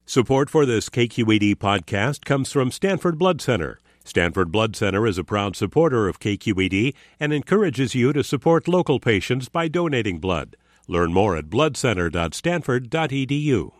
Support for this KQED podcast comes from Stanford Blood Center. Stanford Blood Center is a proud supporter of KQED and encourages you to support local patients by donating blood. Learn more at bloodcenter.stanford.edu.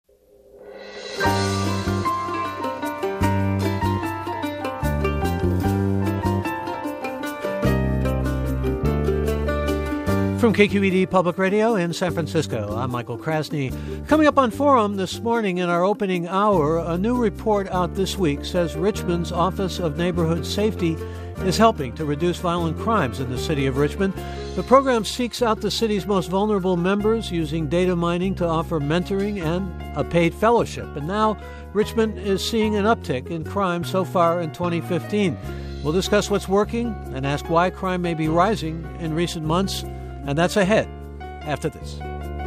From KQED Public Radio in San Francisco, I'm Michael Krasny. Coming up on Forum this morning in our opening hour, a new report out this week says Richmond's Office of Neighborhood Safety is helping to reduce violent crimes in the city of Richmond. The program seeks out the city's most vulnerable members using data mining to offer mentoring and a paid fellowship. And now Richmond is seeing an uptick in crime so far in 2015. We'll discuss what's working and ask why crime may be rising in recent months. And that's ahead after this.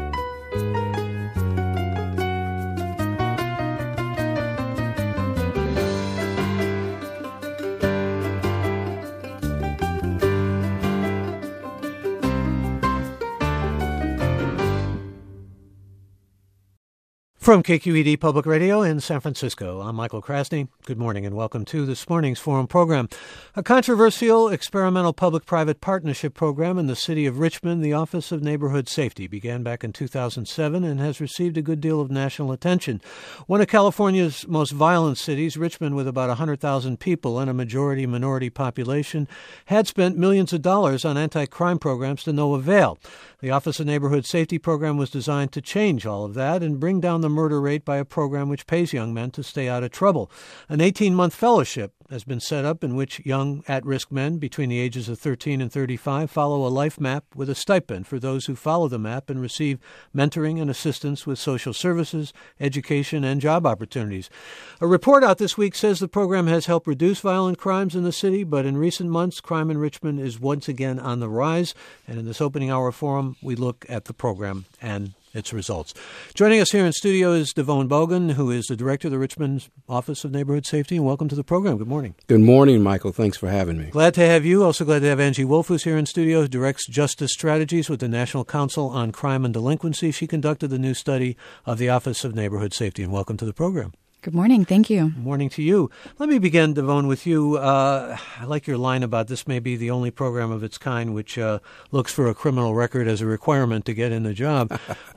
From KQED Public Radio in San Francisco, I'm Michael Krasny. Good morning and welcome to this morning's Forum program. A controversial experimental public-private partnership program in the city of Richmond, the Office of Neighborhood Safety, began back in 2007 and has received a good deal of national attention. One of California's most violent cities, Richmond, with about 100,000 people and a majority-minority population, had spent millions of dollars on anti-crime programs to no avail. The Office of Neighborhood Safety program was designed to change all of that and bring down the murder rate by a program which pays young men to stay out of trouble. An 18-month fellowship has been set up in which young at-risk men between the ages of 13 and 35 follow a life map with a stipend for those who follow the map and receive mentoring and assistance with social services, education, and job opportunities. A report out this week says the program has helped reduce violent crimes in the city, but in recent months, crime in Richmond is once again on the rise. And in this opening hour forum, we look at the program and its results. Joining us here in studio is Devone Bogan, who is the director of the Richmond Office of Neighborhood Safety, and welcome to the program. Good morning. Good morning, Michael. Thanks for having me. Glad to have you. Also glad to have Angie Wolf, who's here in studio, who directs Justice Strategies with the National Council on Crime and Delinquency. She conducted the new study of the Office of Neighborhood Safety, and welcome to the program. Good morning. Thank you. Good morning to you. Let me begin, Devone, with you. I like your line about this may be the only program of its kind which looks for a criminal record as a requirement to get in the job.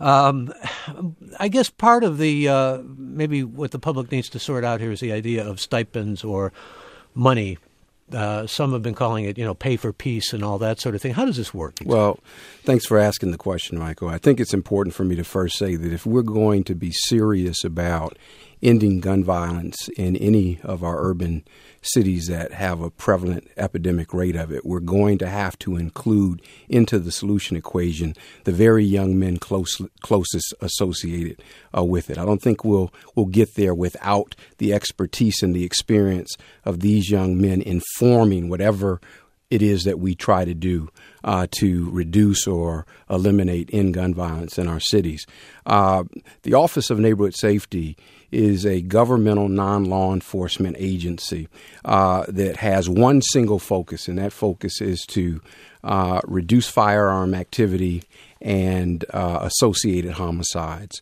I guess part of the maybe what the public needs to sort out here is the idea of stipends or money. Some have been calling it, pay for peace and all that sort of thing. How does this work? Well, thanks for asking the question, Michael. I think it's important for me to first say that if we're going to be serious about ending gun violence in any of our urban cities that have a prevalent epidemic rate of it, we're going to have to include into the solution equation the very young men closest associated with it. I don't think we'll get there without the expertise and the experience of these young men informing whatever it is that we try to do to reduce or eliminate gun violence in our cities. The Office of Neighborhood Safety is a governmental non-law enforcement agency that has one single focus, and that focus is to reduce firearm activity and associated homicides.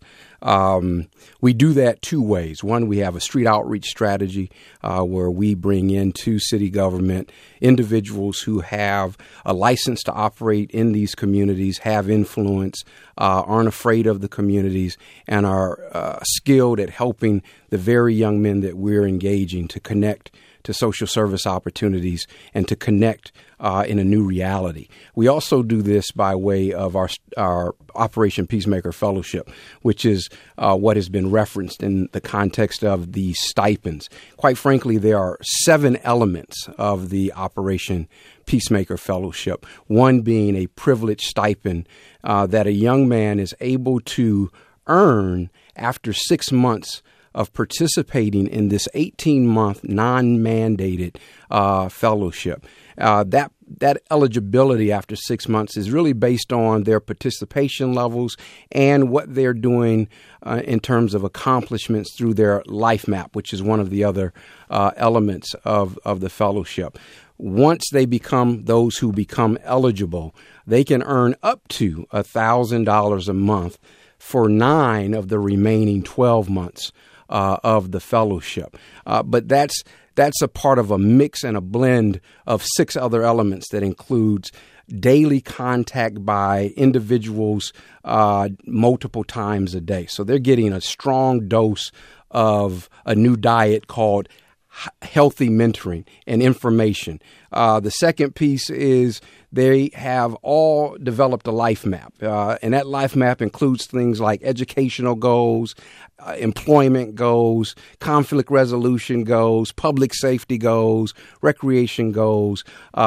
We do that two ways. One, we have a street outreach strategy where we bring into city government individuals who have a license to operate in these communities, have influence, aren't afraid of the communities, and are skilled at helping the very young men that we're engaging to connect to social service opportunities and to connect in a new reality. We also do this by way of our Operation Peacemaker Fellowship, which is what has been referenced in the context of the stipends. Quite frankly, there are 7 elements of the Operation Peacemaker Fellowship, one being a privileged stipend that a young man is able to earn after 6 months of participating in this 18-month non-mandated fellowship. That eligibility after 6 months is really based on their participation levels and what they're doing in terms of accomplishments through their life map, which is one of the other elements of the fellowship. Once they become those who become eligible, they can earn up to $1,000 a month for 9 of the remaining 12 months of the fellowship. But that's a part of a mix and a blend of 6 other elements that includes daily contact by individuals multiple times a day. So they're getting a strong dose of a new diet called healthy mentoring and information. The second piece is they have all developed a life map, and that life map includes things like educational goals, employment goals, conflict resolution goals, public safety goals, recreation goals,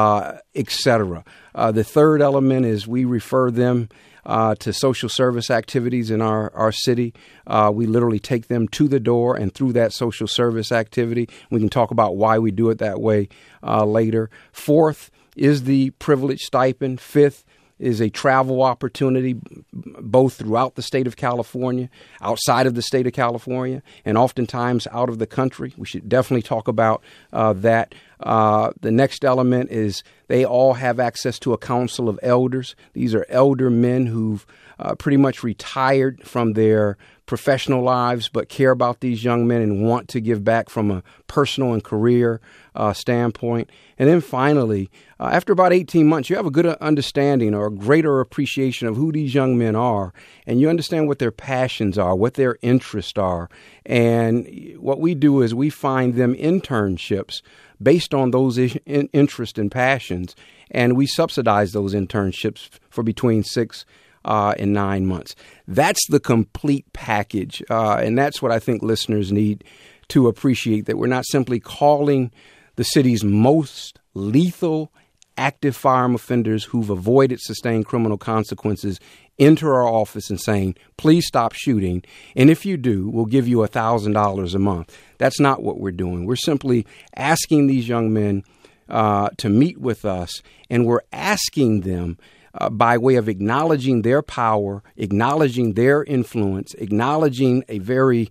etc. The third element is we refer them to social service activities in our city. We literally take them to the door and through that social service activity. We can talk about why we do it that way later. Fourth is the privilege stipend. Fifth is a travel opportunity both throughout the state of California, outside of the state of California, and oftentimes out of the country. We should definitely talk about that. The next element is they all have access to a council of elders. These are elder men who've pretty much retired from their professional lives but care about these young men and want to give back from a personal and career standpoint. And then finally, after about 18 months, you have a good understanding or a greater appreciation of who these young men are, and you understand what their passions are, what their interests are. And what we do is we find them internships based on those interests and passions, and we subsidize those internships for between 6 and 9 months. That's the complete package, and that's what I think listeners need to appreciate, that we're not simply calling the city's most lethal active firearm offenders who've avoided sustained criminal consequences into our office and saying, please stop shooting, and if you do, we'll give you $1,000 a month. That's not what we're doing. We're simply asking these young men to meet with us, and we're asking them by way of acknowledging their power, acknowledging their influence, acknowledging a very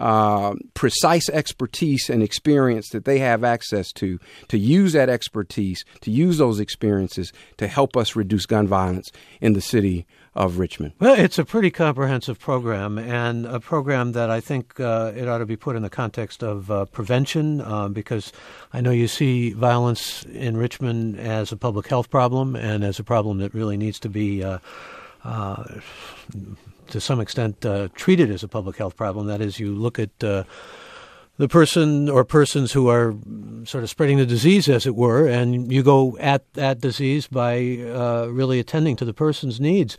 precise expertise and experience that they have access to use that expertise, to use those experiences to help us reduce gun violence in the city of Richmond. Well, it's a pretty comprehensive program, and a program that I think it ought to be put in the context of prevention, because I know you see violence in Richmond as a public health problem and as a problem that really needs to be to some extent treated as a public health problem. That is, you look at the person or persons who are sort of spreading the disease, as it were, and you go at that disease by really attending to the person's needs.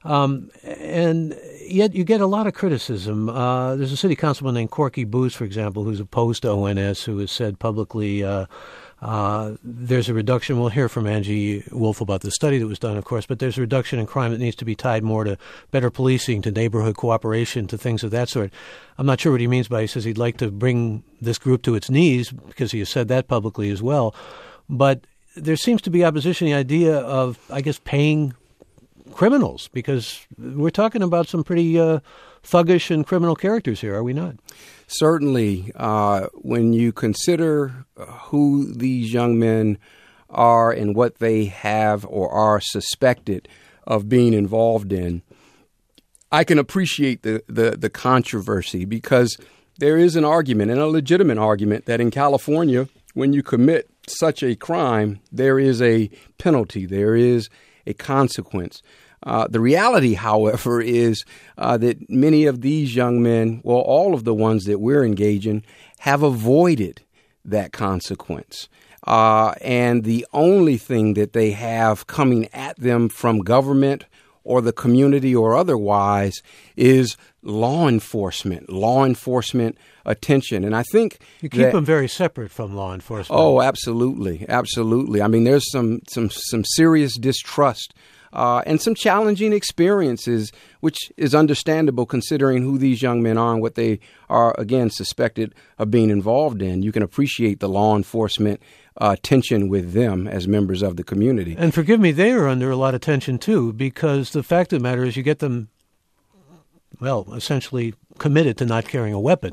And yet you get a lot of criticism. There's a city councilman named Corky Booth, for example, who's opposed to ONS, who has said publicly there's a reduction. We'll hear from Angie Wolf about the study that was done, of course, but there's a reduction in crime that needs to be tied more to better policing, to neighborhood cooperation, to things of that sort. I'm not sure what he means by he says he'd like to bring this group to its knees, because he has said that publicly as well. But there seems to be opposition to the idea of, I guess, paying criminals, because we're talking about some pretty thuggish and criminal characters here, are we not? Certainly, when you consider who these young men are and what they have or are suspected of being involved in, I can appreciate the controversy, because there is an argument, and a legitimate argument, that in California, when you commit such a crime, there is a penalty, there is a consequence. The reality, however, is that many of these young men, well, all of the ones that we're engaging, have avoided that consequence. And the only thing that they have coming at them from government or the community or otherwise is law enforcement attention. And I think you keep them very separate from law enforcement. Oh, absolutely. Absolutely. I mean, there's some serious distrust and some challenging experiences, which is understandable considering who these young men are and what they are, again, suspected of being involved in. You can appreciate the law enforcement tension with them as members of the community. And forgive me, they are under a lot of tension, too, because the fact of the matter is you get them, well, essentially committed to not carrying a weapon.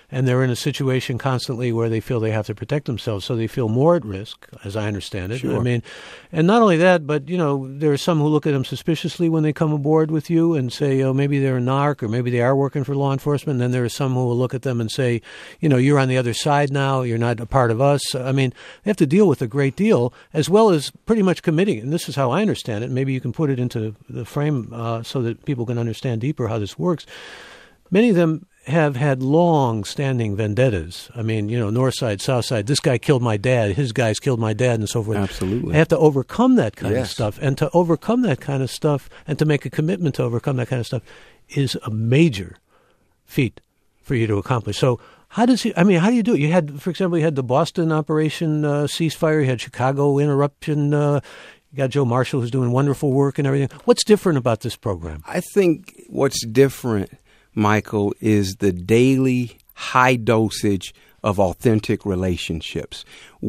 and they're in a situation constantly where they feel they have to protect themselves, so they feel more at risk, as I understand it. Sure. I mean, and not only that, but, there are some who look at them suspiciously when they come aboard with you and say, oh, maybe they're a narc or maybe they are working for law enforcement. And then there are some who will look at them and say, you're on the other side now, you're not a part of us. I mean, they have to deal with a great deal, as well as pretty much committing, and this is how I understand it, maybe you can put it into the frame so that people can understand deeper how this works. Many of them have had long-standing vendettas. I mean, north side, south side, this guy killed my dad, his guys killed my dad, and so forth. Absolutely. They have to overcome that kind Yes. of stuff. And to overcome that kind of stuff and to make a commitment to overcome that kind of stuff is a major feat for you to accomplish. So how do you do it? You had, for example, the Boston Operation Ceasefire, you had Chicago Interruption, you got Joe Marshall who's doing wonderful work and everything. What's different about this program? I think what's different, Michael, is the daily high dosage of authentic relationships.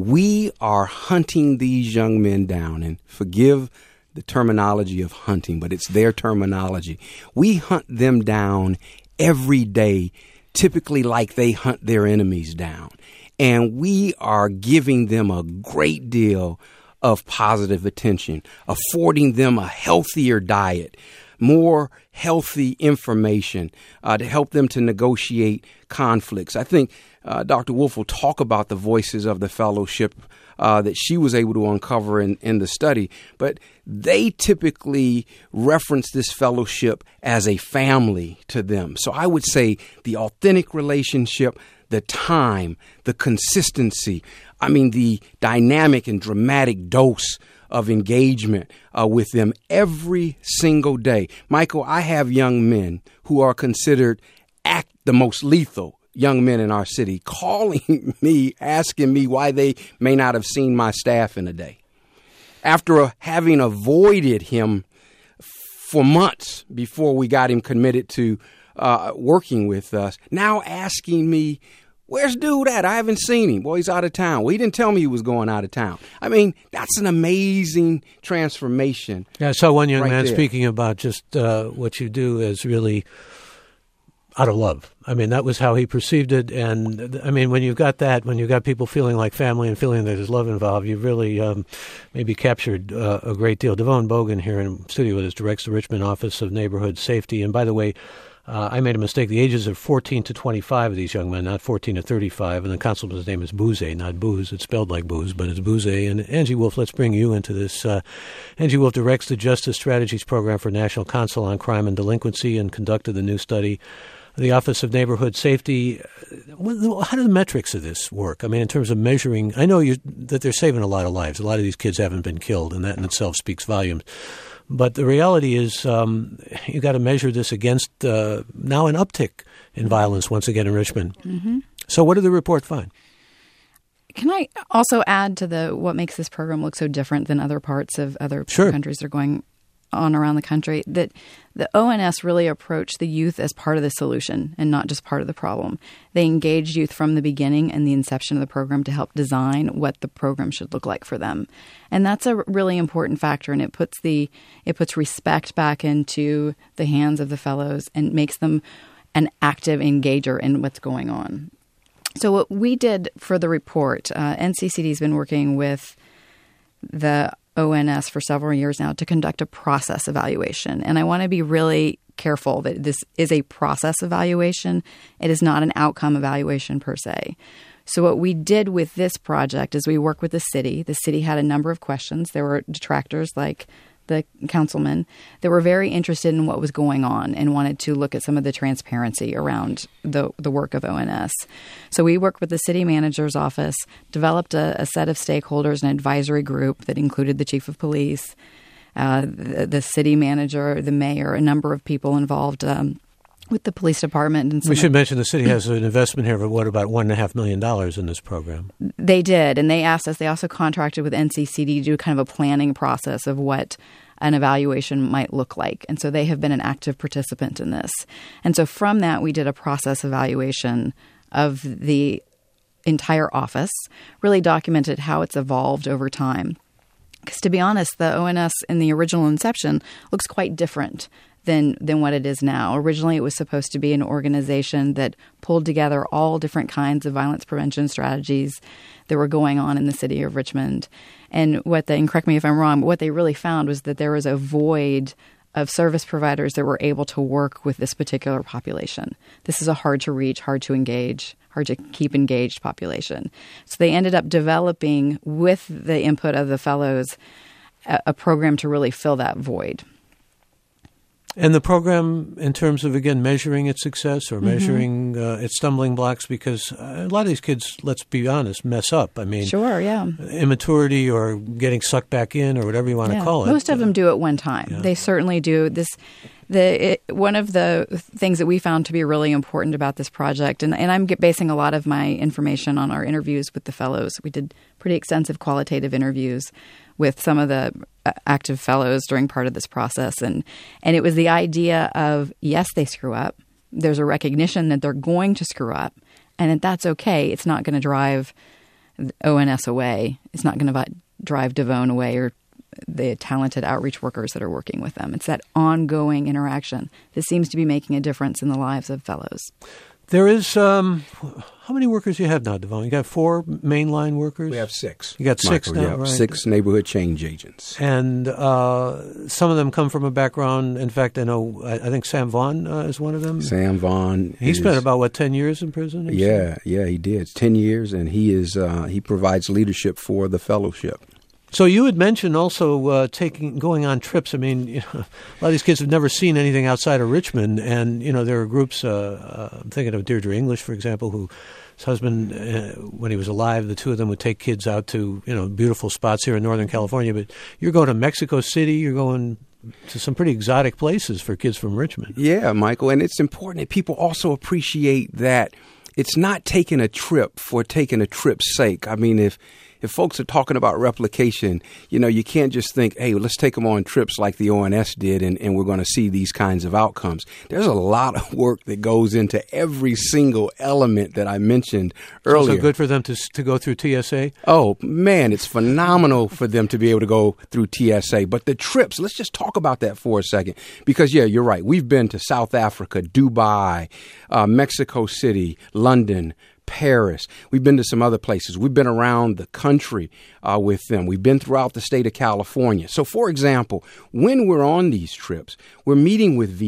We are hunting these young men down, and forgive the terminology of hunting, but it's their terminology. We hunt them down every day, typically like they hunt their enemies down. And we are giving them a great deal of positive attention, affording them a healthier diet, more healthy information to help them to negotiate conflicts. I think Dr. Wolf will talk about the voices of the fellowship that she was able to uncover in the study, but they typically reference this fellowship as a family to them. So I would say the authentic relationship, the time, the consistency, the dynamic and dramatic dose of engagement with them every single day. Michael, I have young men who are considered the most lethal young men in our city calling me, asking me why they may not have seen my staff in a day. After having avoided him for months before we got him committed to working with us, now asking me, where's dude at? I haven't seen him. Well, he's out of town. Well, he didn't tell me he was going out of town. That's an amazing transformation. Yeah, I saw one young man there. speaking about just what you do is really out of love. That was how he perceived it. And when you've got that, when you've got people feeling like family and feeling that there's love involved, you've really maybe captured a great deal. Devon Bogan here in studio with us directs the Richmond Office of Neighborhood Safety. And by the way, I made a mistake. The ages are 14 to 25 of these young men, not 14 to 35. And the constable,'s name is Booze, not Booze. It's spelled like booze, but it's Booze. And Angie Wolf, let's bring you into this. Angie Wolf directs the Justice Strategies Program for National Council on Crime and Delinquency and conducted the new study. The Office of Neighborhood Safety, how do the metrics of this work? In terms of measuring, I know that they're saving a lot of lives. A lot of these kids haven't been killed, and that in itself speaks volumes. But the reality is you got to measure this against now an uptick in violence once again in Richmond. Mm-hmm. So what did the report find? Can I also add to what makes this program look so different than other parts of other countries that are going on around the country, that the ONS really approached the youth as part of the solution and not just part of the problem. They engaged youth from the beginning and the inception of the program to help design what the program should look like for them. And that's a really important factor, and it puts respect back into the hands of the fellows and makes them an active engager in what's going on. So what we did for the report, NCCD has been working with the ONS for several years now to conduct a process evaluation. And I want to be really careful that this is a process evaluation. It is not an outcome evaluation per se. So what we did with this project is we worked with the city. The city had a number of questions. There were detractors like the councilman that were very interested in what was going on and wanted to look at some of the transparency around the work of ONS. So we worked with the city manager's office, developed a set of stakeholders, an advisory group that included the chief of police, the city manager, the mayor, a number of people involved with the police department. And we should mention the city has an investment here of about $1.5 million in this program. They did, and they asked us. They also contracted with NCCD to do kind of a planning process of what an evaluation might look like. And so they have been an active participant in this. And so from that, we did a process evaluation of the entire office, really documented how it's evolved over time. Because to be honest, the ONS in the original inception looks quite different than what it is now. Originally, it was supposed to be an organization that pulled together all different kinds of violence prevention strategies that were going on in the city of Richmond. And and correct me if I'm wrong, but what they really found was that there was a void of service providers that were able to work with this particular population. This is a hard to reach, hard to engage, hard to keep engaged population. So they ended up developing, with the input of the fellows, a program to really fill that void. And the program, in terms of, again, measuring its success or measuring its stumbling blocks, because a lot of these kids, let's be honest, mess up. I mean, sure, yeah, immaturity or getting sucked back in or whatever you want to call it. Most of them do at one time. Yeah. They certainly do. One of the things that we found to be really important about this project, and I'm basing a lot of my information on our interviews with the fellows. We did pretty extensive qualitative interviews with some of the active fellows during part of this process. And it was the idea of, yes, they screw up. There's a recognition that they're going to screw up and that that's okay. It's not going to drive ONS away. It's not going to drive Devone away or the talented outreach workers that are working with them. It's that ongoing interaction that seems to be making a difference in the lives of fellows. There is, how many workers do you have now, Devone? You got 4 mainline workers? We have 6. You got 6 Michael, now, yeah, right? 6 neighborhood change agents. And some of them come from a background, in fact, I think Sam Vaughn is one of them. Sam Vaughn. He spent about, 10 years in prison? Yeah, he did. 10 years, and he provides leadership for the fellowship. So you had mentioned also going on trips. I mean, a lot of these kids have never seen anything outside of Richmond, and there are groups. I'm thinking of Deirdre English, for example, whose husband, when he was alive, the two of them would take kids out to beautiful spots here in Northern California. But you're going to Mexico City. You're going to some pretty exotic places for kids from Richmond. Yeah, Michael, and it's important that people also appreciate that it's not taking a trip for taking a trip's sake. I mean, if folks are talking about replication, you can't just think, hey, let's take them on trips like the ONS did and we're going to see these kinds of outcomes. There's a lot of work that goes into every single element that I mentioned earlier. So good for them to go through TSA? Oh, man, it's phenomenal for them to be able to go through TSA. But the trips, let's just talk about that for a second. Because, yeah, you're right. We've been to South Africa, Dubai, Mexico City, London, Paris. We've been to some other places. We've been around the country with them. We've been throughout the state of California. So, for example, when we're on these trips, we're meeting with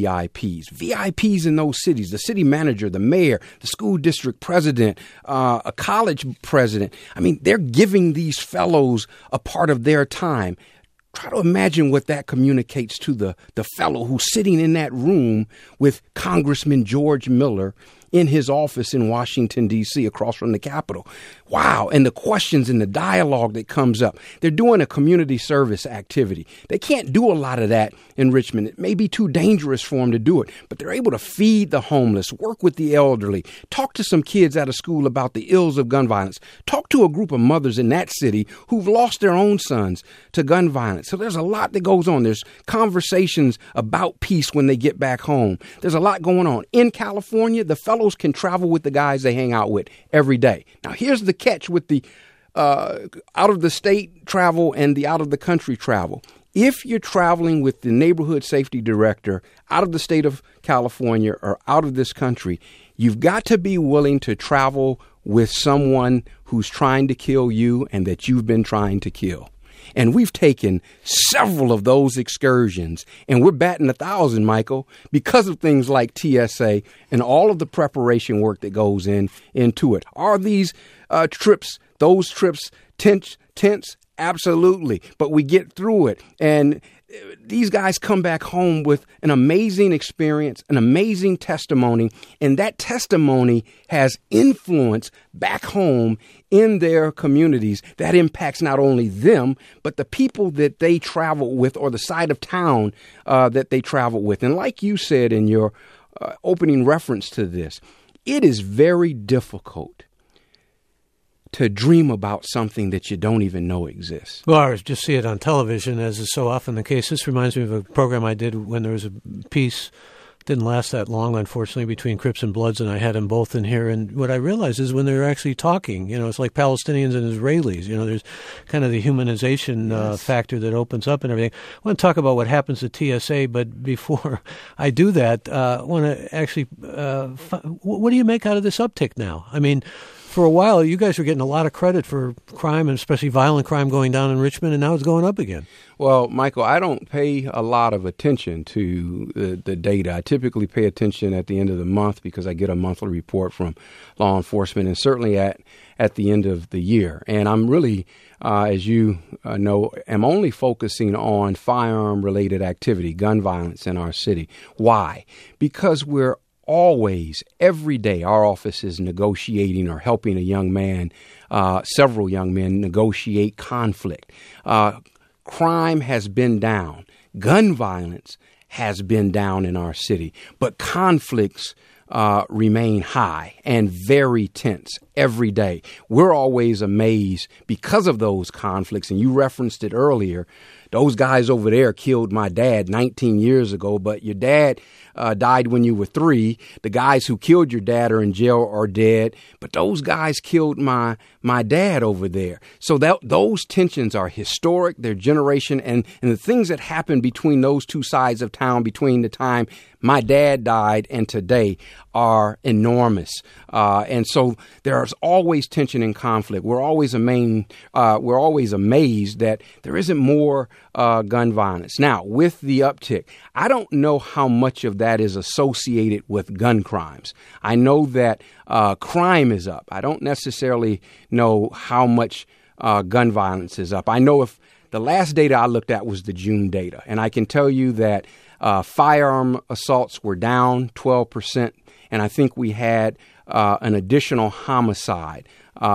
VIPs in those cities, the city manager, the mayor, the school district president, a college president. I mean, they're giving these fellows a part of their time. Try to imagine what that communicates to the fellow who's sitting in that room with Congressman George Miller in his office in Washington, D.C., across from the Capitol. Wow. And the questions and the dialogue that comes up. They're doing a community service activity. They can't do a lot of that in Richmond. It may be too dangerous for them to do it, but they're able to feed the homeless, work with the elderly, talk to some kids out of school about the ills of gun violence, talk to a group of mothers in that city who've lost their own sons to gun violence. So there's a lot that goes on. There's conversations about peace when they get back home. There's a lot going on. In California, the fellows can travel with the guys they hang out with every day. Now, here's the catch with the out-of-the-state travel and the out-of-the-country travel. If you're traveling with the neighborhood safety director out of the state of California or out of this country, you've got to be willing to travel with someone who's trying to kill you and that you've been trying to kill. And we've taken several of those excursions, and we're batting 1,000, Michael, because of things like TSA and all of the preparation work that goes into it. Are these those trips tense? Absolutely. But we get through it. And these guys come back home with an amazing experience, an amazing testimony, and that testimony has influence back home in their communities that impacts not only them, but the people that they travel with or the side of town that they travel with. And like you said in your opening reference to this, it is very difficult to dream about something that you don't even know exists. Well, or just see it on television, as is so often the case. This reminds me of a program I did when there was a piece didn't last that long, unfortunately, between Crips and Bloods, and I had them both in here. And what I realized is when they're actually talking, it's like Palestinians and Israelis. There's kind of the humanization factor that opens up and everything. I want to talk about what happens at TSA, but before I do that, I want to actually, what do you make out of this uptick now? I mean, for a while, you guys were getting a lot of credit for crime, and especially violent crime, going down in Richmond, and now it's going up again. Well, Michael, I don't pay a lot of attention to the data. I typically pay attention at the end of the month because I get a monthly report from law enforcement, and certainly at the end of the year. And I'm really, as you know, am only focusing on firearm-related activity, gun violence in our city. Why? Because we're always, every day, our office is negotiating or helping a young man, several young men, negotiate conflict. Crime has been down. Gun violence has been down in our city, but conflicts remain high and very tense every day. We're always amazed because of those conflicts, and you referenced it earlier. Those guys over there killed my dad 19 years ago, but your dad died when you were 3. The guys who killed your dad are in jail or dead, but those guys killed my dad over there. So those tensions are historic, they're generation, and the things that happen between those two sides of town between the time my dad died and today are enormous. And so there's always tension and conflict. We're always amazed that there isn't more gun violence. Now, with the uptick, I don't know how much of that is associated with gun crimes. I know that crime is up. I don't necessarily know how much gun violence is up. I know if the last data I looked at was the June data, and I can tell you that firearm assaults were down 12%, and I think we had an additional homicide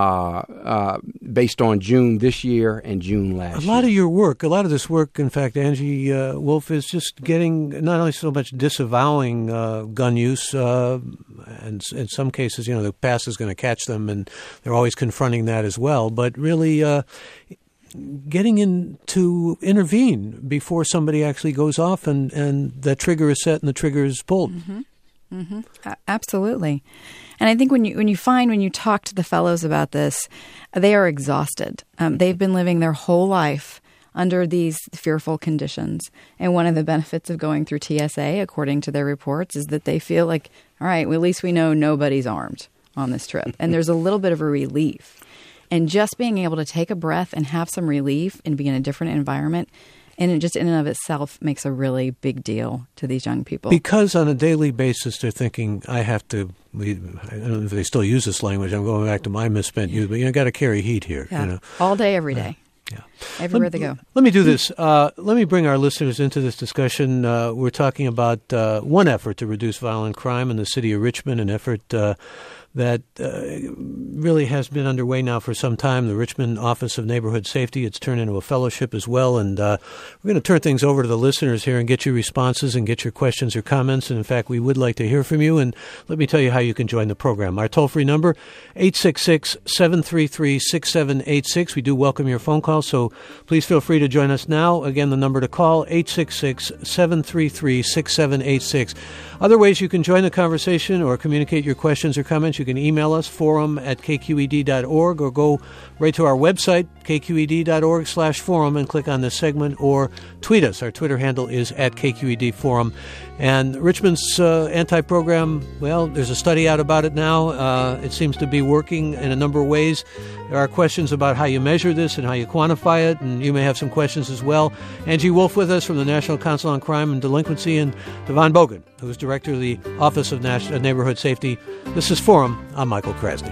based on June this year and June last year. A lot of this work, in fact, Angie Wolf, is just getting not only so much disavowing gun use, and in some cases, the past is going to catch them, and they're always confronting that as well, but really getting in to intervene before somebody actually goes off and the trigger is set and the trigger is pulled. Mm-hmm. Mm-hmm. Absolutely. And I think when you talk to the fellows about this, they are exhausted. They've been living their whole life under these fearful conditions. And one of the benefits of going through TSA, according to their reports, is that they feel like, all right, well, at least we know nobody's armed on this trip. And there's a little bit of a relief. And just being able to take a breath and have some relief and be in a different environment, and it just in and of itself makes a really big deal to these young people. Because on a daily basis, they're thinking, I don't know if they still use this language. I'm going back to my misspent youth, but got to carry heat here. Yeah. All day, every day. Yeah. Everywhere they go. Let me do this. Let me bring our listeners into this discussion. We're talking about one effort to reduce violent crime in the city of Richmond, an effort that really has been underway now for some time, the Richmond Office of Neighborhood Safety. It's turned into a fellowship as well, and we're going to turn things over to the listeners here and get your responses and get your questions or comments, and in fact, we would like to hear from you, and let me tell you how you can join the program. Our toll-free number, 866-733-6786. We do welcome your phone calls, so please feel free to join us now. Again, the number to call, 866-733-6786. Other ways you can join the conversation or communicate your questions or comments, you can email us, forum@kqed.org, or go right to our website, kqed.org/forum, and click on this segment, or tweet us. Our Twitter handle is @KQEDForum. And Richmond's anti-program, well, there's a study out about it now. It seems to be working in a number of ways. There are questions about how you measure this and how you quantify it, and you may have some questions as well. Angie Wolf with us from the National Council on Crime and Delinquency, and Devon Bogan, who is Director of the Office of Neighborhood Safety. This is Forum. I'm Michael Krasny.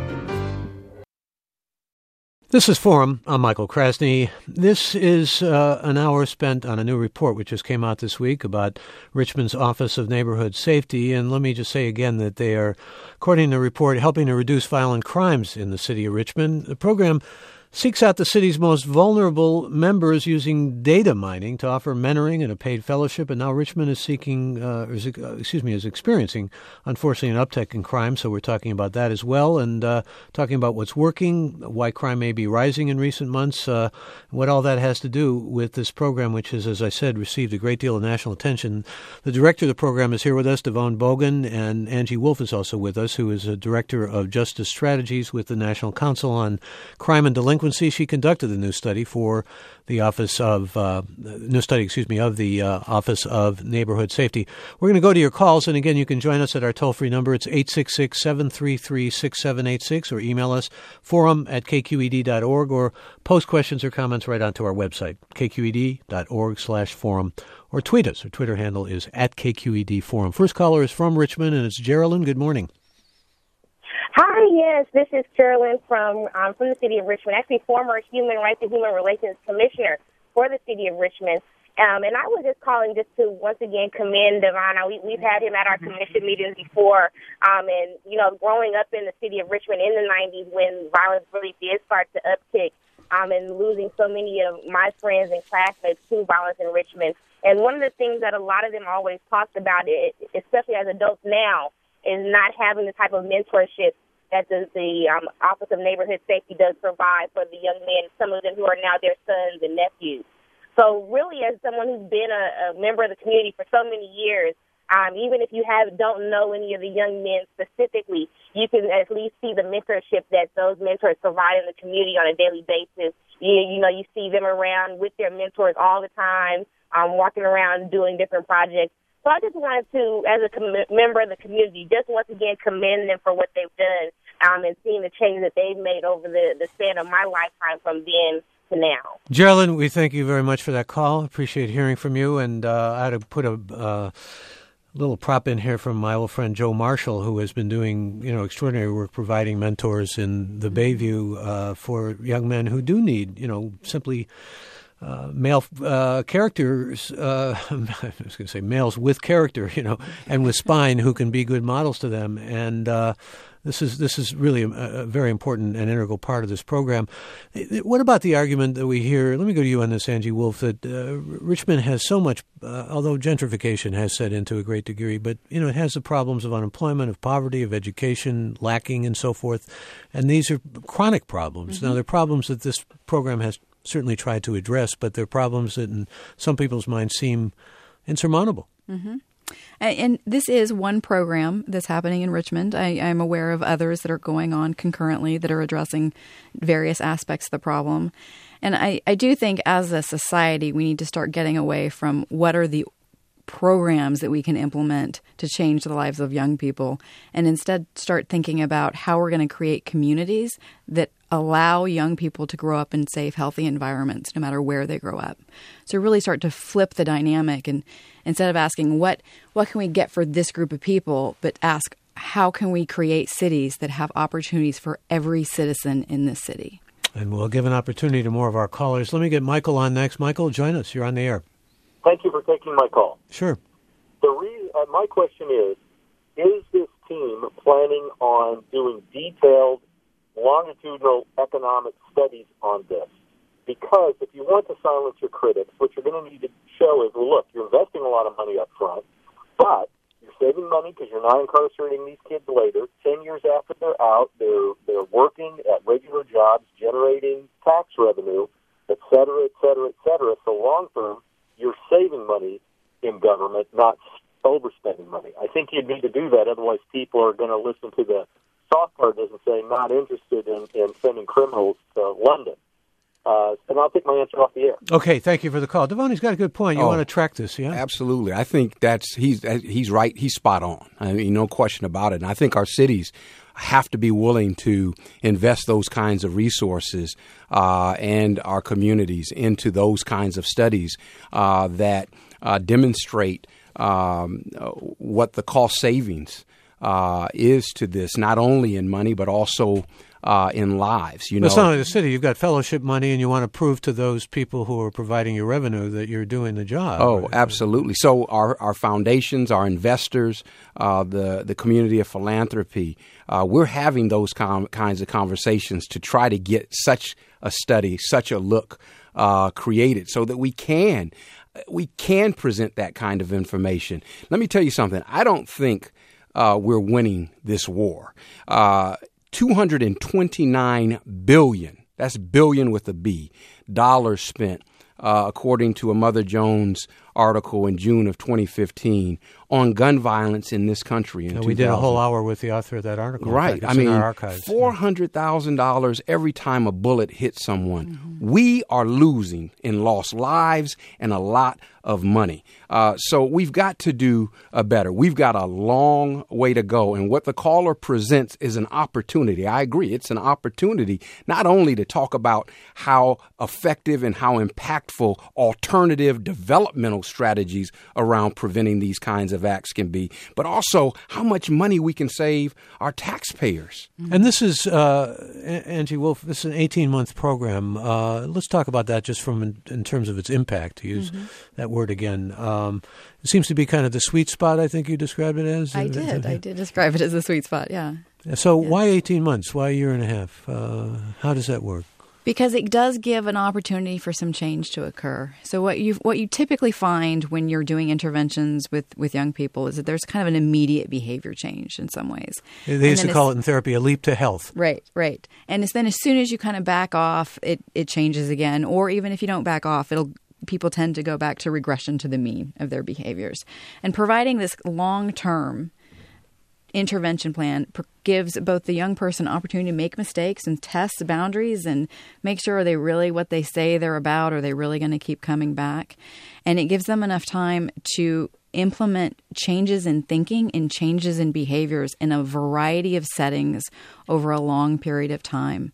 This is Forum. I'm Michael Krasny. This is an hour spent on a new report which just came out this week about Richmond's Office of Neighborhood Safety. And let me just say again that they are, according to the report, helping to reduce violent crimes in the city of Richmond. The program seeks out the city's most vulnerable members using data mining to offer mentoring and a paid fellowship. And now Richmond is is experiencing, unfortunately, an uptick in crime. So we're talking about that as well, and talking about what's working, why crime may be rising in recent months, what all that has to do with this program, which has, as I said, received a great deal of national attention. The director of the program is here with us, Devone Bogan, and Angie Wolf is also with us, who is a director of Justice Strategies with the National Council on Crime and Delinquency. She conducted the new study for the Office of Office of Neighborhood Safety. We're going to go to your calls, and again, you can join us at our toll-free number. It's 866-733-6786, or email us, forum@kqed.org, or post questions or comments right onto our website, kqed.org/forum, or tweet us. Our Twitter handle is @KQEDForum. First caller is from Richmond, and it's Geraldine. Good morning. Hi, yes, this is Carolyn from the city of Richmond, actually former Human Rights and Human Relations Commissioner for the city of Richmond. And I was just calling just to once again commend Devon. We've had him at our commission meetings before. And, you know, growing up in the city of Richmond in the 90s when violence really did start to uptick, and losing so many of my friends and classmates to violence in Richmond. And one of the things that a lot of them always talked about, especially as adults now, is not having the type of mentorship that the Office of Neighborhood Safety does provide for the young men, some of them who are now their sons and nephews. So really, as someone who's been a member of the community for so many years, even if you don't know any of the young men specifically, you can at least see the mentorship that those mentors provide in the community on a daily basis. You know, you see them around with their mentors all the time, walking around doing different projects. So I just wanted to, as a member of the community, just once again commend them for what they've done, and seeing the change that they've made over the span of my lifetime from then to now. Geraldine, we thank you very much for that call. Appreciate hearing from you. And I had to put a little prop in here from my old friend Joe Marshall, who has been doing, extraordinary work providing mentors in the Bayview for young men who do need, simply male characters, I was going to say males with character, and with spine who can be good models to them. And this is really a very important and integral part of this program. What about the argument that we hear, let me go to you on this, Angie Wolf, that Richmond has so much, although gentrification has set into a great degree, but, it has the problems of unemployment, of poverty, of education lacking, and so forth. And these are chronic problems. Mm-hmm. Now, they're problems that this program has certainly tried to address, but they're problems that in some people's minds seem insurmountable. Mm-hmm. And this is one program that's happening in Richmond. I'm aware of others that are going on concurrently that are addressing various aspects of the problem. And I do think as a society, we need to start getting away from what are the programs that we can implement to change the lives of young people, and instead start thinking about how we're going to create communities that allow young people to grow up in safe, healthy environments, no matter where they grow up. So really start to flip the dynamic, and instead of asking what can we get for this group of people, but ask how can we create cities that have opportunities for every citizen in this city. And we'll give an opportunity to more of our callers. Let me get Michael on next. Michael, join us. You're on the air. Thank you for taking my call. Sure. My question is this team planning on doing detailed longitudinal economic studies on this? Because if you want to silence your critics, what you're going to need to show is, well, look, you're investing a lot of money up front, but you're saving money because you're not incarcerating these kids later. 10 years after they're out, they're working at regular jobs, generating tax revenue, et cetera, et cetera, et cetera. So long term, you're saving money in government, not overspending money. I think you need to do that, otherwise people are going to listen to the soft part doesn't say not interested in sending criminals to London. And I'll take my answer off the air. Okay, thank you for the call. Devon's got a good point. You want to track this, yeah? Absolutely. I think he's right. He's spot on. I mean, no question about it. And I think our cities have to be willing to invest those kinds of resources and our communities into those kinds of studies that demonstrate what the cost savings is to this, not only in money, but also in lives. But it's not only the city. You've got fellowship money, and you want to prove to those people who are providing you revenue that you're doing the job. Oh, right? Absolutely. So our foundations, our investors, the community of philanthropy, we're having those kinds of conversations to try to get such a study, such a look created so that we can present that kind of information. Let me tell you something. I don't think we're winning this war. $229 billion, that's billion with a B, dollars spent, according to a Mother Jones article in June of 2015 on gun violence in this country. We did a whole hour with the author of that article. Right. I mean, $400,000 every time a bullet hits someone. Mm-hmm. We are losing in lost lives and a lot of money. So we've got to do better. We've got a long way to go. And what the caller presents is an opportunity. I agree. It's an opportunity not only to talk about how effective and how impactful alternative developmental strategies around preventing these kinds of acts can be, but also how much money we can save our taxpayers. And this is, Angie Wolf, this is an 18-month program. Let's talk about that just in terms of its impact, to use that word again. It seems to be kind of the sweet spot, I think you described it as. I did describe it as a sweet spot, yeah. So why 18 months? Why a year and a half? How does that work? Because it does give an opportunity for some change to occur. So what you typically find when you're doing interventions with young people is that there's kind of an immediate behavior change in some ways. They used to call it in therapy a leap to health. Right. And then as soon as you kind of back off, it changes again. Or even if you don't back off, people tend to go back to regression to the mean of their behaviors. And providing this long-term intervention plan gives both the young person opportunity to make mistakes and test the boundaries and make sure are they really what they say they're about, or are they really going to keep coming back? And it gives them enough time to implement changes in thinking and changes in behaviors in a variety of settings over a long period of time.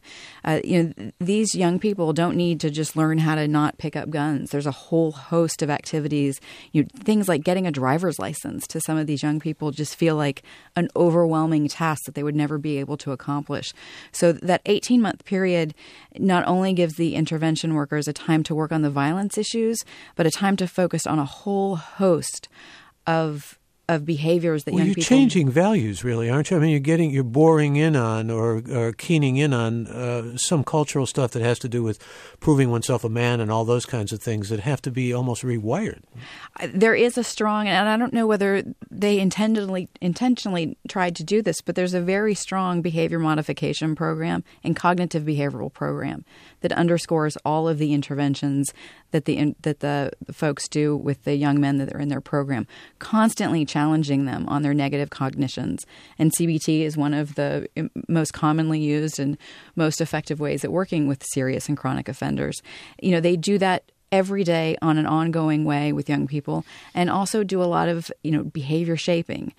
These young people don't need to just learn how to not pick up guns. There's a whole host of activities. Things like getting a driver's license to some of these young people just feel like an overwhelming task that they would never be able to accomplish. So that 18-month period not only gives the intervention workers a time to work on the violence issues, but a time to focus on a whole host of behaviors that young people... You're changing values, really, aren't you? I mean, you're boring in on or keening in on some cultural stuff that has to do with proving oneself a man and all those kinds of things that have to be almost rewired. There is a strong, and I don't know whether they intentionally tried to do this, but there's a very strong behavior modification program and cognitive behavioral program that underscores all of the interventions that the folks do with the young men that are in their program, constantly challenging them on their negative cognitions. And CBT is one of the most commonly used and most effective ways at working with serious and chronic offenders. They do that every day on an ongoing way with young people, and also do a lot of behavior shaping.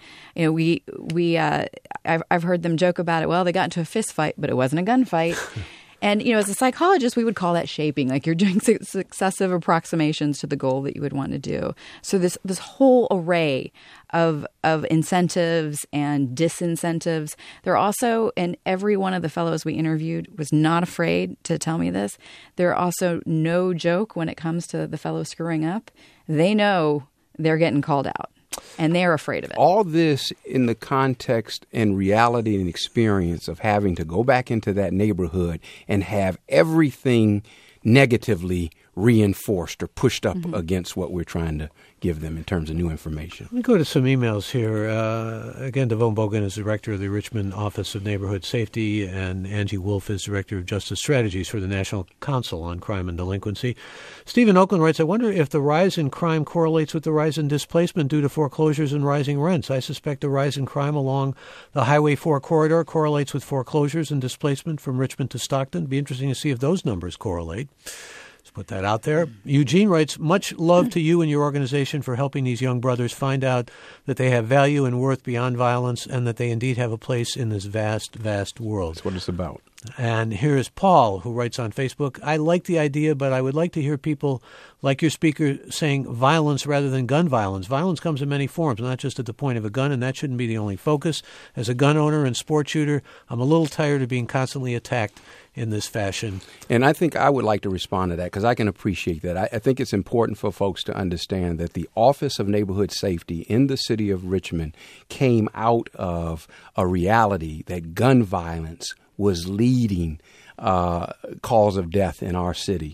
I've heard them joke about it. Well, they got into a fist fight, but it wasn't a gunfight. And, as a psychologist, we would call that shaping, like you're doing successive approximations to the goal that you would want to do. So this whole array of incentives and disincentives. There are also, and every one of the fellows we interviewed was not afraid to tell me this, there are also no joke when it comes to the fellow screwing up. They know they're getting called out. And they're afraid of it. All this in the context and reality and experience of having to go back into that neighborhood and have everything negatively reinforced or pushed up against what we're trying to give them in terms of new information. Let me go to some emails here. Again, Devone Bogan is director of the Richmond Office of Neighborhood Safety, and Angie Wolf is director of Justice Strategies for the National Council on Crime and Delinquency. Stephen Oakland writes, I wonder if the rise in crime correlates with the rise in displacement due to foreclosures and rising rents. I suspect the rise in crime along the Highway 4 corridor correlates with foreclosures and displacement from Richmond to Stockton. It'd be interesting to see if those numbers correlate. Put that out there. Eugene writes, much love to you and your organization for helping these young brothers find out that they have value and worth beyond violence and that they indeed have a place in this vast, vast world. That's what it's about. And here is Paul, who writes on Facebook, I like the idea, but I would like to hear people like your speaker saying violence rather than gun violence. Violence comes in many forms, not just at the point of a gun, and that shouldn't be the only focus. As a gun owner and sport shooter, I'm a little tired of being constantly attacked in this fashion. And I think I would like to respond to that because I can appreciate that. I think it's important for folks to understand that the Office of Neighborhood Safety in the city of Richmond came out of a reality that gun violence was leading cause of death in our city.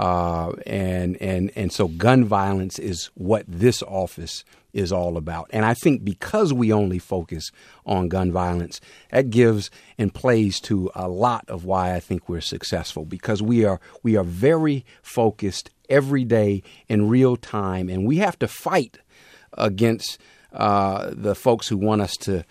And so gun violence is what this office is all about. And I think because we only focus on gun violence, that gives and plays to a lot of why I think we're successful, because we are very focused every day in real time, and we have to fight against the folks who want us to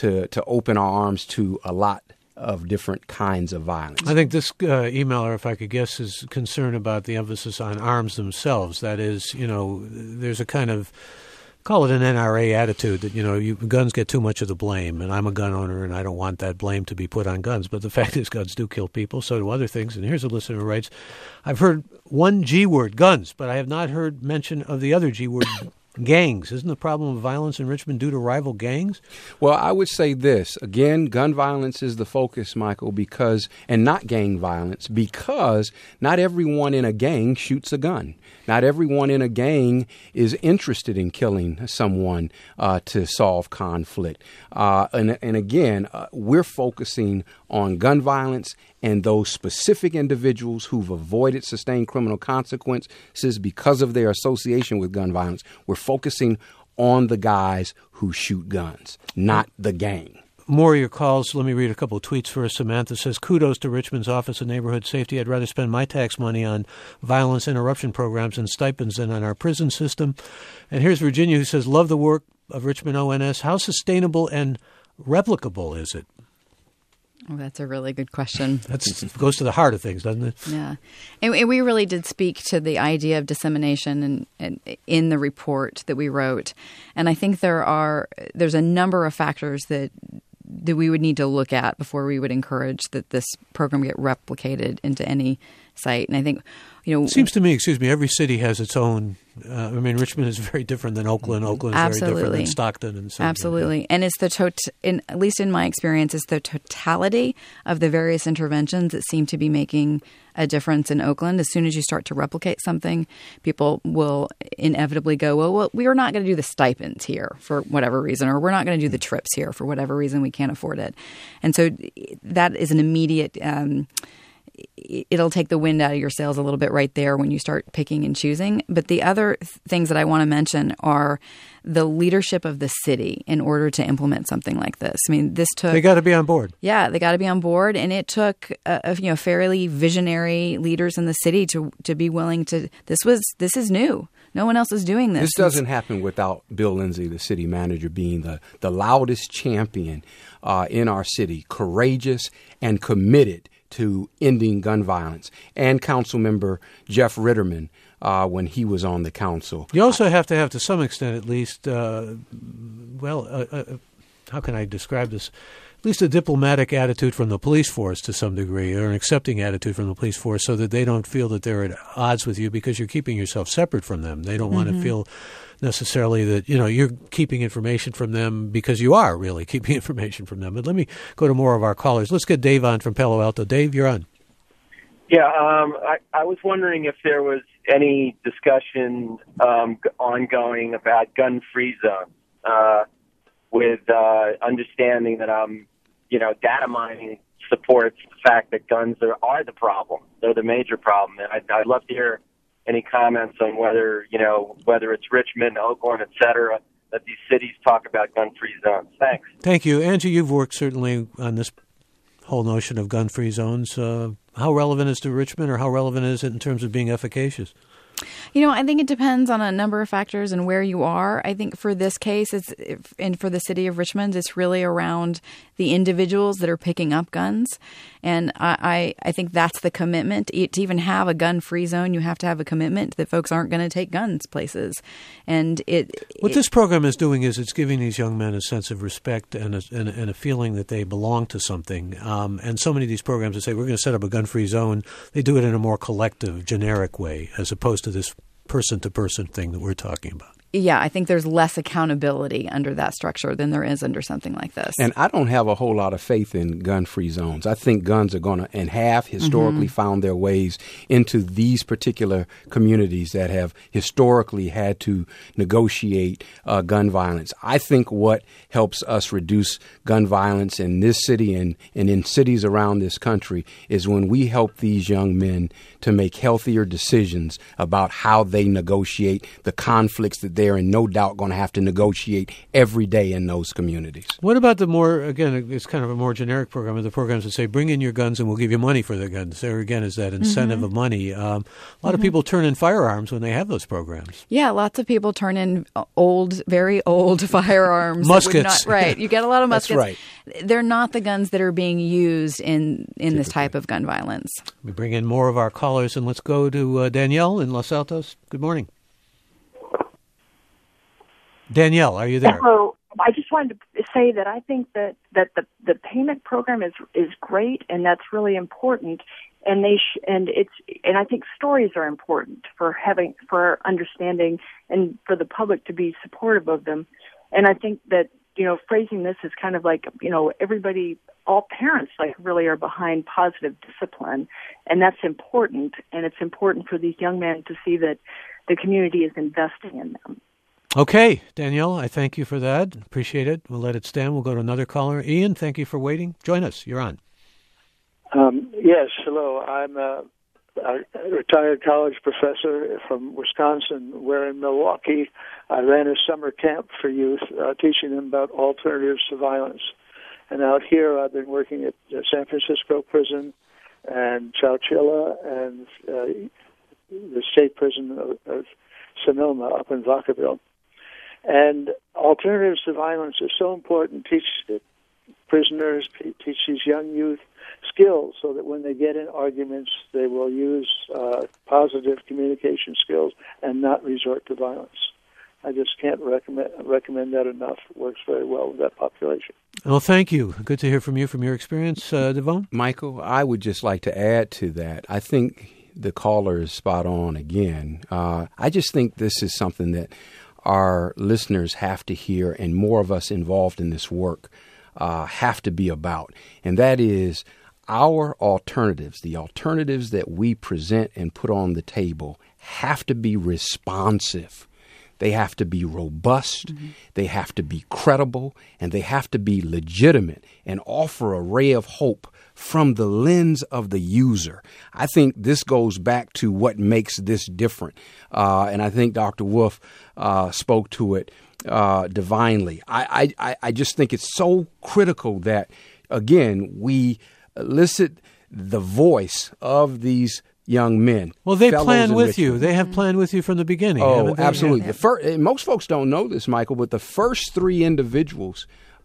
open our arms to a lot of different kinds of violence. I think this emailer, if I could guess, is concerned about the emphasis on arms themselves. That is, there's a kind of, call it an NRA attitude that, guns get too much of the blame, and I'm a gun owner and I don't want that blame to be put on guns. But the fact is guns do kill people, so do other things. And here's a listener who writes, I've heard one G word, guns, but I have not heard mention of the other G word, gangs. Isn't the problem of violence in Richmond due to rival gangs? Well, I would say this. Again, gun violence is the focus, Michael, and not gang violence, because not everyone in a gang shoots a gun. Not everyone in a gang is interested in killing someone to solve conflict. And again, we're focusing on gun violence and those specific individuals who've avoided sustained criminal consequences because of their association with gun violence. We're focusing on the guys who shoot guns, not the gang. More of your calls. Let me read a couple of tweets first. Samantha says, kudos to Richmond's Office of Neighborhood Safety. I'd rather spend my tax money on violence interruption programs and stipends than on our prison system. And here's Virginia, who says, love the work of Richmond ONS. How sustainable and replicable is it? Oh, that's a really good question. That goes to the heart of things, doesn't it? Yeah. And we really did speak to the idea of dissemination and in the report that we wrote. And I think there's a number of factors that we would need to look at before we would encourage that this program get replicated into any site. And I think, it seems to me, every city has its own. Richmond is very different than Oakland. Oakland is very different than Stockton, and so absolutely. And it's at least in my experience, it's the totality of the various interventions that seem to be making a difference in Oakland. As soon as you start to replicate something, people will inevitably go, well, we are not going to do the stipends here for whatever reason, or we're not going to do the trips here for whatever reason, we can't afford it. And so that is an immediate it'll take the wind out of your sails a little bit right there when you start picking and choosing. But the other things that I want to mention are the leadership of the city in order to implement something like this. They got to be on board. Yeah, they got to be on board, and it took fairly visionary leaders in the city to be willing to. This is new. No one else is doing this. This doesn't happen without Bill Lindsay, the city manager, being the loudest champion in our city, courageous and committed to ending gun violence, and Councilmember Jeff Ritterman when he was on the council. You also have to some extent, at least, how can I describe this? At least a diplomatic attitude from the police force to some degree, or an accepting attitude from the police force, so that they don't feel that they're at odds with you because you're keeping yourself separate from them. They don't want to feel necessarily that, you're keeping information from them, because you are really keeping information from them. But let me go to more of our callers. Let's get Dave on from Palo Alto. Dave, you're on. Yeah, I was wondering if there was any discussion ongoing about gun-free zones, with understanding that data mining supports the fact that guns are the problem. They're the major problem. And I'd love to hear any comments on whether it's Richmond, Oakland, et cetera, that these cities talk about gun-free zones. Thanks. Thank you. Angie, you've worked certainly on this whole notion of gun-free zones. How relevant is it to Richmond, or how relevant is it in terms of being efficacious? I think it depends on a number of factors and where you are. I think for this case, and for the city of Richmond, it's really around the individuals that are picking up guns. And I think that's the commitment. To even have a gun-free zone, you have to have a commitment that folks aren't going to take guns places. And what this program is doing is it's giving these young men a sense of respect and a feeling that they belong to something. And so many of these programs that say we're going to set up a gun-free zone, they do it in a more collective, generic way, as opposed to this person-to-person thing that we're talking about. Yeah, I think there's less accountability under that structure than there is under something like this. And I don't have a whole lot of faith in gun-free zones. I think guns are going to, and have historically found their ways into these particular communities that have historically had to negotiate gun violence. I think what helps us reduce gun violence in this city and in cities around this country is when we help these young men to make healthier decisions about how they negotiate the conflicts that they're in no doubt going to have to negotiate every day in those communities. What about the more, again, it's kind of a more generic program, of the programs that say bring in your guns and we'll give you money for the guns. There again is that incentive of money. A lot of people turn in firearms when they have those programs. Yeah, lots of people turn in very old firearms. Muskets. Right. You get a lot of muskets. That's right. They're not the guns that are being used in this type of gun violence. We bring in more of our callers, and let's go to Danielle in Los Altos. Good morning. Danielle, are you there? Hello. I just wanted to say that I think that the payment program is great, and that's really important. And I think stories are important for understanding and for the public to be supportive of them. And I think that phrasing this is kind of like everybody, all parents really are behind positive discipline, and that's important. And it's important for these young men to see that the community is investing in them. Okay, Danielle, I thank you for that. Appreciate it. We'll let it stand. We'll go to another caller. Ian, thank you for waiting. Join us. You're on. Yes, hello. I'm a retired college professor from Wisconsin. We're in Milwaukee. I ran a summer camp for youth, teaching them about alternatives to violence. And out here, I've been working at San Francisco Prison and Chowchilla and the state prison of Sonoma up in Vacaville. And alternatives to violence are so important. Teach prisoners, teach these young youth skills so that when they get in arguments, they will use positive communication skills and not resort to violence. I just can't recommend that enough. It works very well with that population. Well, thank you. Good to hear from you, from your experience, Devon. Michael, I would just like to add to that. I think the caller is spot on again. I just think this is something that our listeners have to hear, and more of us involved in this work have to be about. And that is our alternatives, the alternatives that we present and put on the table have to be responsive. They have to be robust, they have to be credible, and they have to be legitimate and offer a ray of hope from the lens of the user. I think this goes back to what makes this different. And I think Dr. Wolf spoke to it divinely. I just think it's so critical that, again, we elicit the voice of these young men. Well, they plan with you. They have planned with you from the beginning. Oh, absolutely. Most folks don't know this, Michael, but the first three individuals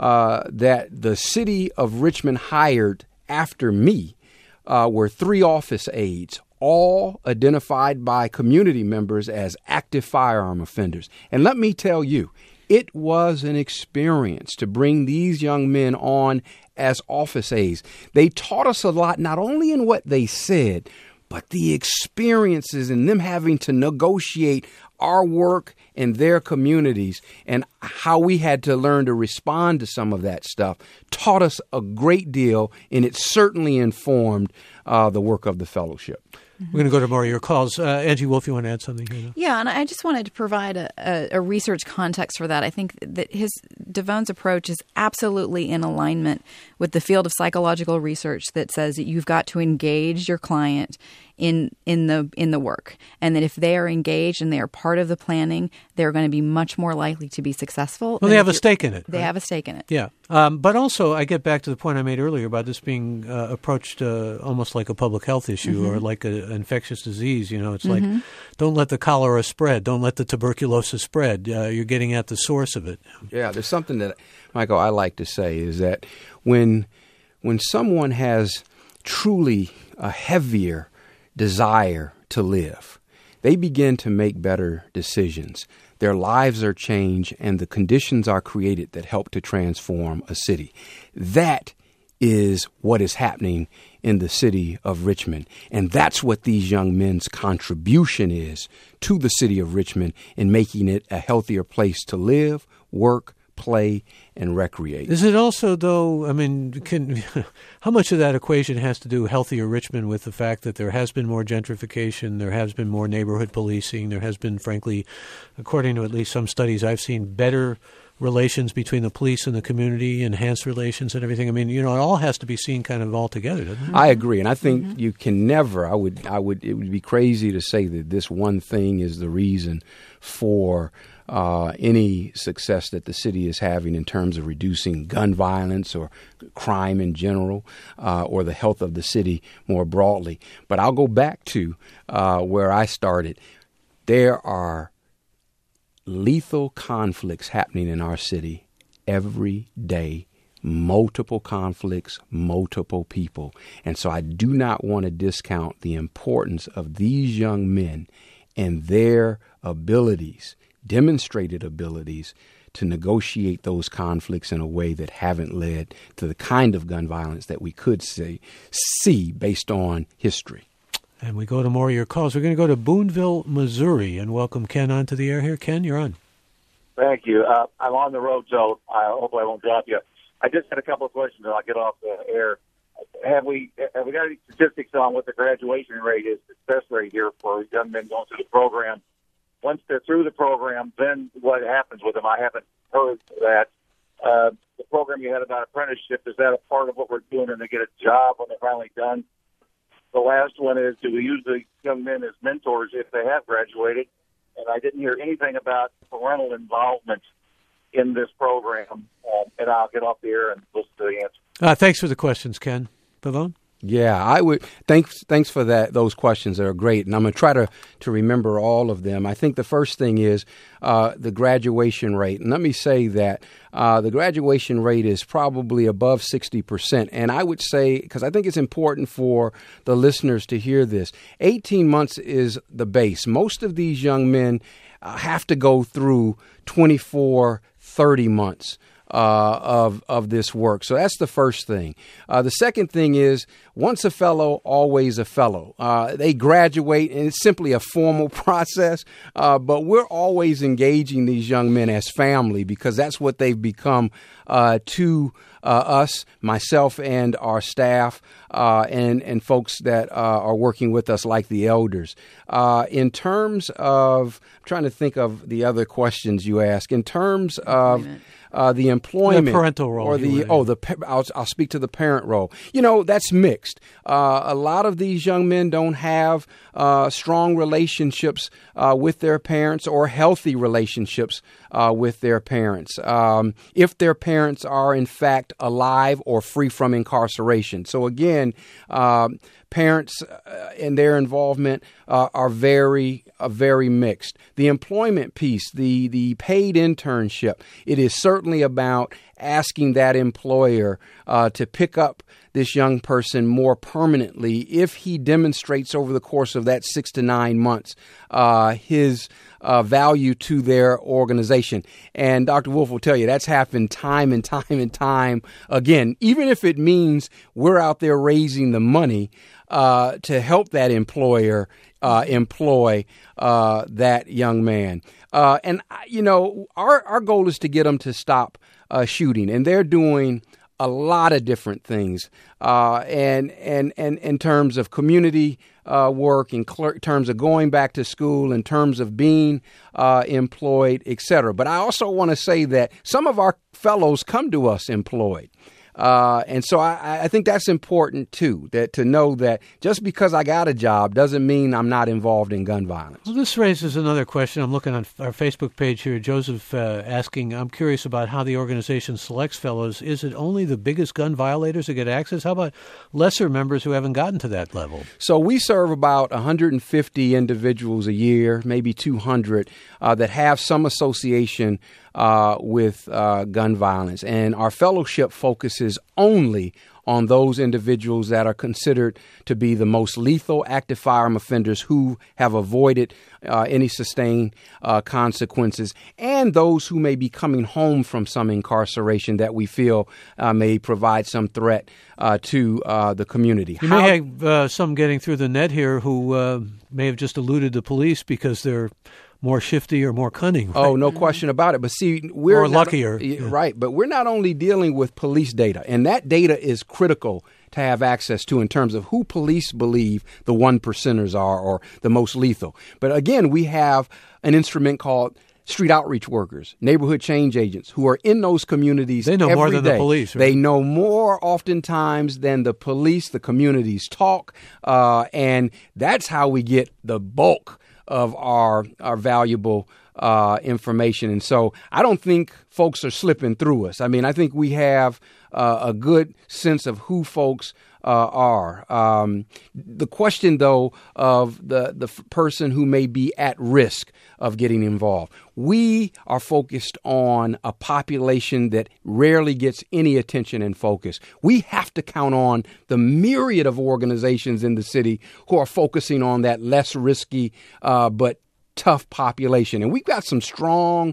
that the city of Richmond hired after me were 3 office aides, all identified by community members as active firearm offenders. And let me tell you, it was an experience to bring these young men on as office aides. They taught us a lot, not only in what they said, but the experiences and them having to negotiate our work in their communities and how we had to learn to respond to some of that stuff taught us a great deal, and it certainly informed the work of the fellowship. We're going to go to more of your calls. Angie Wolf, you want to add something here? Yeah, and I just wanted to provide a research context for that. I think that Devon's approach is absolutely in alignment with the field of psychological research that says that you've got to engage your client in the work, and that if they are engaged and they are part of the planning, they're going to be much more likely to be successful. Well, they have a stake in it. They have a stake in it. Yeah. But also, I get back to the point I made earlier about this being approached almost like a public health issue or like an infectious disease. It's like, don't let the cholera spread. Don't let the tuberculosis spread. You're getting at the source of it. Yeah, there's something that, Michael, I like to say is that when someone has truly a heavier desire to live, they begin to make better decisions. Their lives are changed and the conditions are created that help to transform a city. That is what is happening in the city of Richmond. And that's what these young men's contribution is to the city of Richmond in making it a healthier place to live, work, play, and recreate. Is it also, though, how much of that equation has to do healthier Richmond with the fact that there has been more gentrification, there has been more neighborhood policing, there has been, frankly, according to at least some studies I've seen, better relations between the police and the community, enhanced relations and everything? It all has to be seen kind of all together, doesn't it? I agree. And I think you can never, it would be crazy to say that this one thing is the reason for any success that the city is having in terms of reducing gun violence or crime in general, or the health of the city more broadly. But I'll go back to where I started. There are lethal conflicts happening in our city every day. Multiple conflicts, multiple people. And so I do not want to discount the importance of these young men and their abilities, demonstrated abilities, to negotiate those conflicts in a way that haven't led to the kind of gun violence that we could see based on history. And we go to more of your calls. We're going to go to Boonville, Missouri, and welcome Ken onto the air here. Ken, you're on. Thank you. I'm on the road, so I hope I won't drop you. I just had a couple of questions, and I'll get off the air. Have we got any statistics on what the graduation rate is, success rate here for young men going through the program? Once they're through the program, then what happens with them? I haven't heard that. The program you had about apprenticeship, is that a part of what we're doing and they get a job when they're finally done? The last one is, do we use the young men as mentors if they have graduated? And I didn't hear anything about parental involvement in this program. And I'll get off the air and listen to the answer. Thanks for the questions, Ken. Pavone? Yeah, I would. Thanks for that. Those questions are great, and I'm going to try to remember all of them. I think the first thing is the graduation rate, and let me say that the graduation rate is probably above 60%. And I would say, because I think it's important for the listeners to hear this, 18 months is the base. Most of these young men have to go through 24, 30 months. Of this work. So that's the first thing. The second thing is, once a fellow, always a fellow. They graduate, and it's simply a formal process, but we're always engaging these young men as family because that's what they've become to us, myself and our staff, and folks that are working with us like the elders. In terms of, I'm trying to think of the other questions you asked, in terms of the employment, the parental role, or I'll speak to the parent role. That's mixed. A lot of these young men don't have strong relationships with their parents or healthy relationships with their parents. If their parents are in fact alive or free from incarceration. So again, parents and their involvement are very mixed. The employment piece, the paid internship, it is certainly about asking that employer to pick up this young person more permanently if he demonstrates over the course of that 6 to 9 months his value to their organization. And Dr. Wolf will tell you that's happened time and time and time again, even if it means we're out there raising the money to help that employer employ that young man. And our goal is to get them to stop shooting, and they're doing a lot of different things, and in terms of community work, in terms of going back to school, in terms of being employed, etc. But I also want to say that some of our fellows come to us employed. And so I think that's important, too, that to know that just because I got a job doesn't mean I'm not involved in gun violence. Well, this raises another question. I'm looking on our Facebook page here. Joseph asking, I'm curious about how the organization selects fellows. Is it only the biggest gun violators that get access? How about lesser members who haven't gotten to that level? So we serve about 150 individuals a year, maybe 200, that have some association with gun violence. And our fellowship focuses only on those individuals that are considered to be the most lethal active firearm offenders who have avoided any sustained consequences, and those who may be coming home from some incarceration that we feel may provide some threat to the community. You may have some getting through the net here who may have just eluded the police because they're more shifty or more cunning. Right? Oh, no question about it. But see, we're luckier. Right. But we're not only dealing with police data, and that data is critical to have access to in terms of who police believe the 1%ers are or the most lethal. But again, we have an instrument called street outreach workers, neighborhood change agents who are in those communities. They know every more than day. the police. Right? They know more oftentimes than the police. The communities talk, and that's how we get the bulk of our valuable information. And so I don't think folks are slipping through us. I mean, I think we have a good sense of who folks are. The question, though, of the person who may be at risk of getting involved. We are focused on a population that rarely gets any attention and focus. We have to count on the myriad of organizations in the city who are focusing on that less risky but tough population. And we've got some strong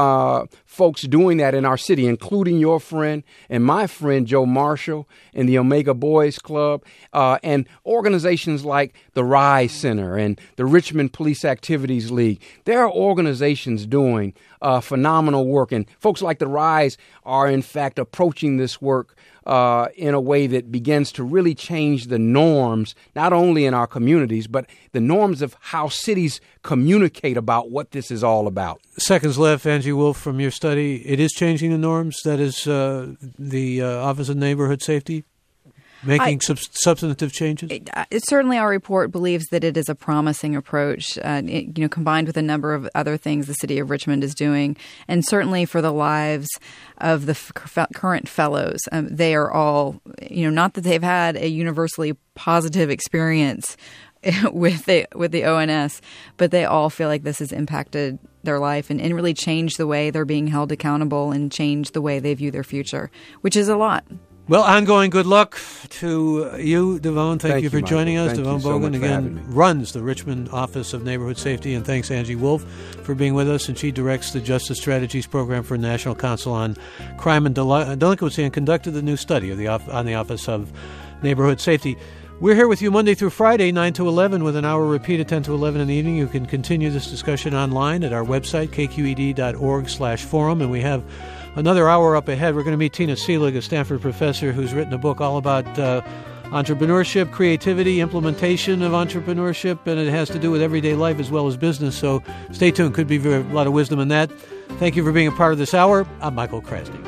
folks doing that in our city, including your friend and my friend, Joe Marshall, and the Omega Boys Club, and organizations like the Rise Center and the Richmond Police Activities League. There are organizations doing phenomenal work. And folks like the Rise are, in fact, approaching this work in a way that begins to really change the norms, not only in our communities, but the norms of how cities communicate about what this is all about. Seconds left, Angie Wolf, from your study. It is changing the norms. That is the Office of Neighborhood Safety making substantive changes? Certainly our report believes that it is a promising approach, combined with a number of other things the city of Richmond is doing. And certainly for the lives of the current fellows, they are all, not that they've had a universally positive experience with the ONS, but they all feel like this has impacted their life and really changed the way they're being held accountable and changed the way they view their future, which is a lot. Well, ongoing good luck to you, Devon. Thank you for joining us. Thank Devon you so Bogan, much for having me. runs the Richmond Office of Neighborhood Safety. And thanks, Angie Wolf, for being with us. And she directs the Justice Strategies Program for National Council on Crime and Delinquency and conducted the new study on the Office of Neighborhood Safety. We're here with you Monday through Friday, 9 to 11, with an hour repeat at 10 to 11 in the evening. You can continue this discussion online at our website, kqed.org/forum. And we have another hour up ahead. We're going to meet Tina Seelig, a Stanford professor who's written a book all about entrepreneurship, creativity, implementation of entrepreneurship, and it has to do with everyday life as well as business. So stay tuned. Could be a lot of wisdom in that. Thank you for being a part of this hour. I'm Michael Krasny.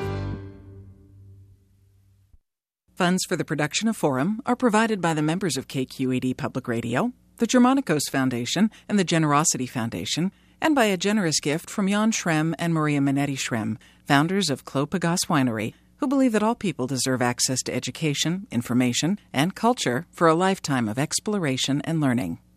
Funds for the production of Forum are provided by the members of KQED Public Radio, the Germanicos Foundation, and the Generosity Foundation, and by a generous gift from Jan Schrem and Maria Minetti Schrem, founders of Clos Pegase Winery, who believe that all people deserve access to education, information, and culture for a lifetime of exploration and learning.